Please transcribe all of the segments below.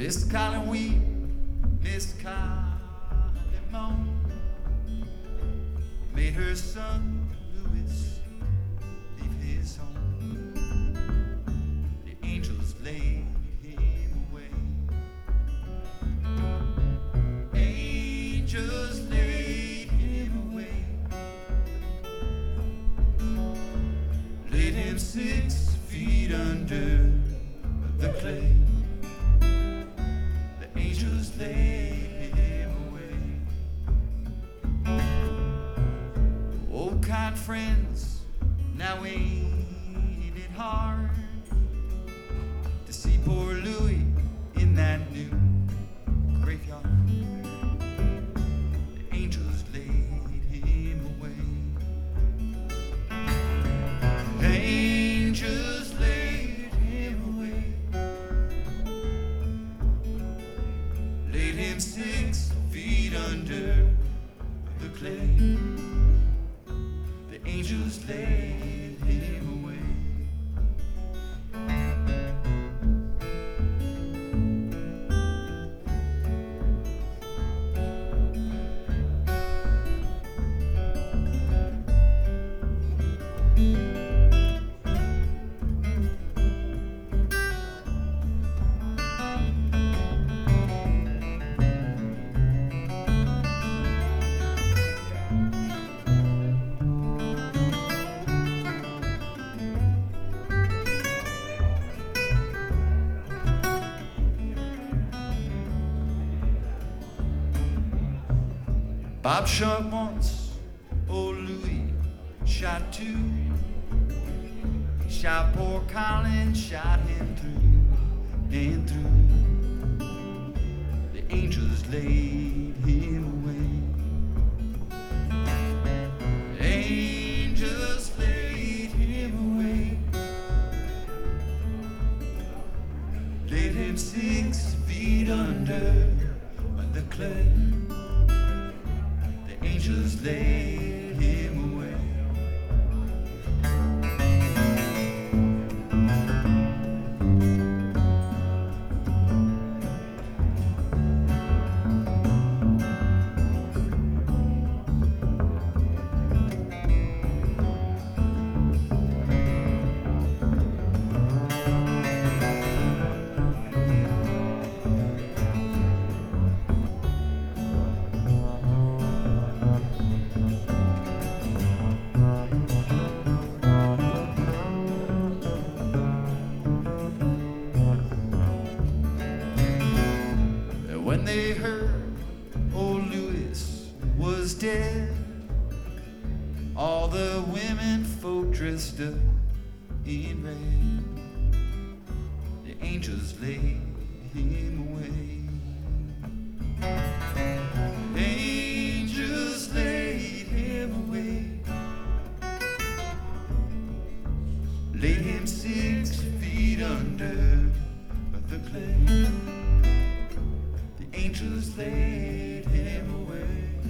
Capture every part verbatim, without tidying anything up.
Mister Colin Weep, Mister Colin Moan, made her son Louis leave his home. The angels laid him away. Angels laid him away. Laid him six feet under the clay. The angels laid him away. Oh, kind friends, now ain't it hard to see poor Louis in that new graveyard? The angels laid him away. Angels laid him away. Laid him six feet under the clay. The angels laid him away. Bob shot once, old Louis shot two. Shot poor Colin, shot him through and through. The angels laid him away. Angels laid him away. Laid him six feet under the clay. Angels laid him away. When they heard old Louis was dead, all the women folk dressed up in red. The angels laid him away. Angels laid him away. Laid him six feet under the clay. Angels laid him away.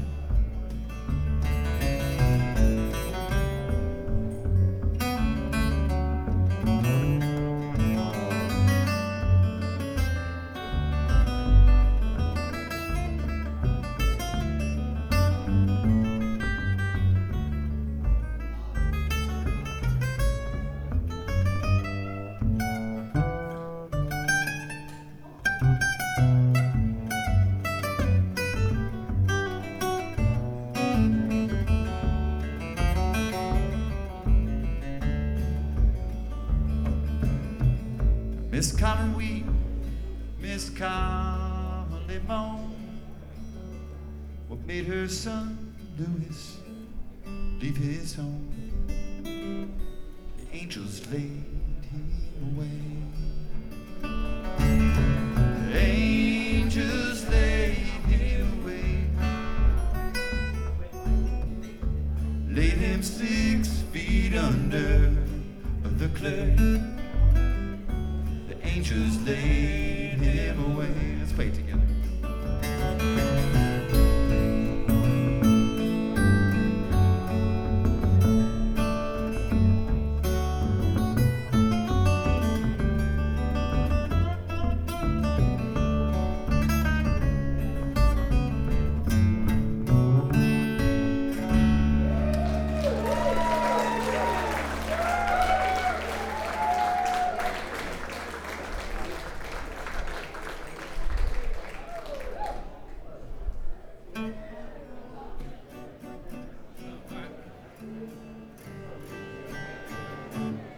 Miss Colin Weep, Miss Colin Moan, what made her son Louis leave his home? The angels laid him away. The angels laid him away. Laid him six feet under the clay. Angels laid him away. Let's play it together.